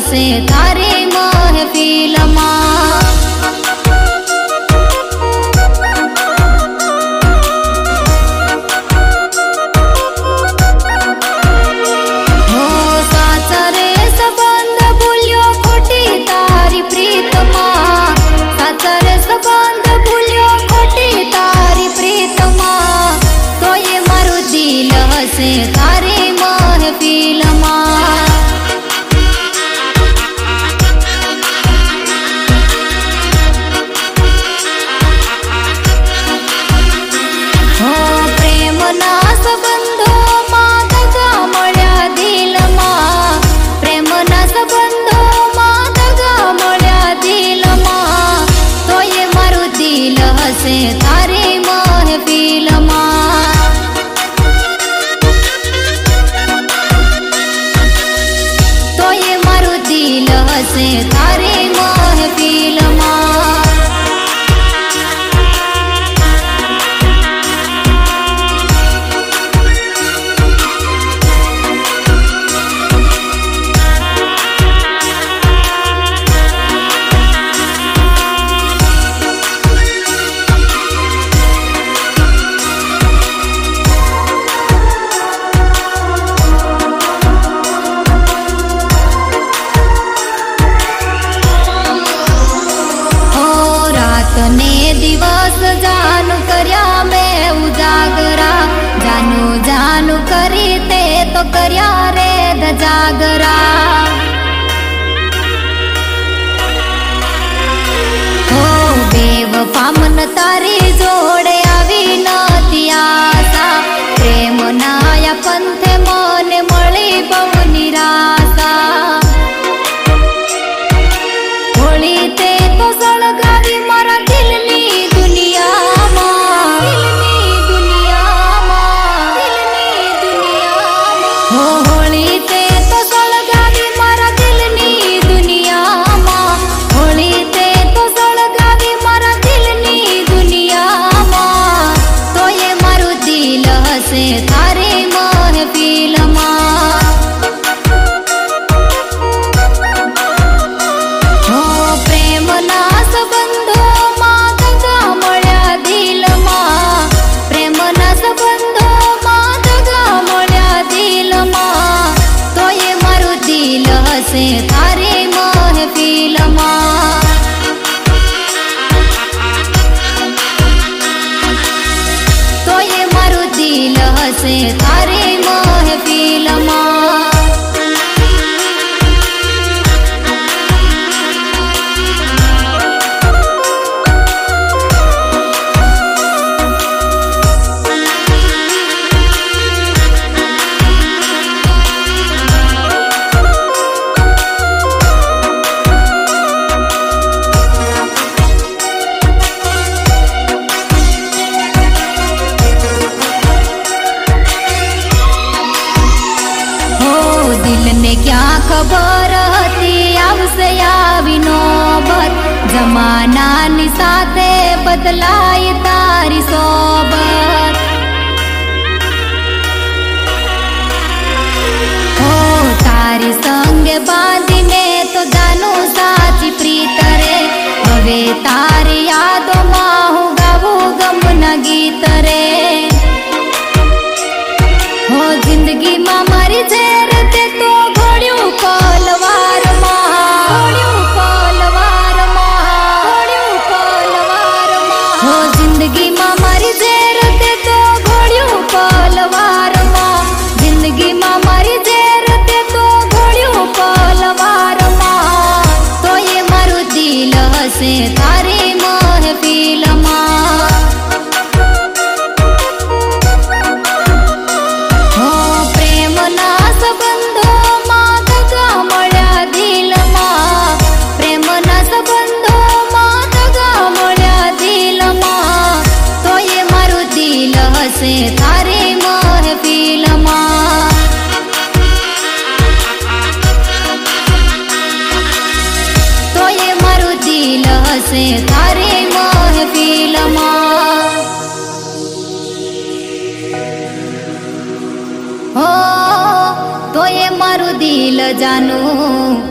हसे थारे महफिल मां। हो साचा रे संबंध भूल्यो खोटी तारी प्रीत मां। साचा रे संबंध भूल्यो खोटी तारी प्रीत मां। तो ये मारू दिल हसे थारे महफिल मां। हो प्रेम ना संबंधो मां दगा मळ्या दिल मां। प्रेम ना संबंधो मां दगा मळ्या दिल मां। तो ये मारू दिल हसे थारे महफिल मां। तो ये मारू दिल हसे थारे महफिल मां। ने दिवस जानू कर्या मैं उजागरा। जानू जानू करी ते तो कर्या रे द जागरा। हो बेवफा मन तारी जोड़े आवी नती आशा। प्रेम नाया पंथे मन मळी बहु निराशा। होळी ते तो सळगावी मारा थारे महफिल मां। हो प्रेम ना संबंधो मां दगा मळ्या दिल मां। प्रेम ना संबंधो मां दगा मळ्या दिल मां। तो ये मारू दिल हसे थारे महफिल मां। तो ये मारू दिल हसे थारे महफिल मां। क्या खबर हती आवसे आवी नौबत। जमाना नी साथे बदलाई तारी सोबत। हो तारी संगे बांधीने तो जानू साची प्रीत रे। हवे तारी यादों मां हूँ गावू गम न गीत रे। हो जिंदगी मां मारी झेर ते तो घोड़ियों पलवार मां। घोड़ियों पलवार मां। घोड़ियों पलवार मां। हो जिंदगी मां मारी झेर ते तो घोड़ियों पलवार मां। जिंदगी मां मारी झेर ते तो घोड़ियों पलवार मां। तो ये मारू दिल हसे थारे महफिल मां। हो प्रेम ना संबंधो मां दगा मळ्या दिल मां। प्रेम ना संबंधो मां दगा मळ्या दिल मां। तो ये मारू दिल हसे थारे महफिल मां। तो ये मारू दिल हसे थारे महफिल मां। हो तो ये मारू दिल जानू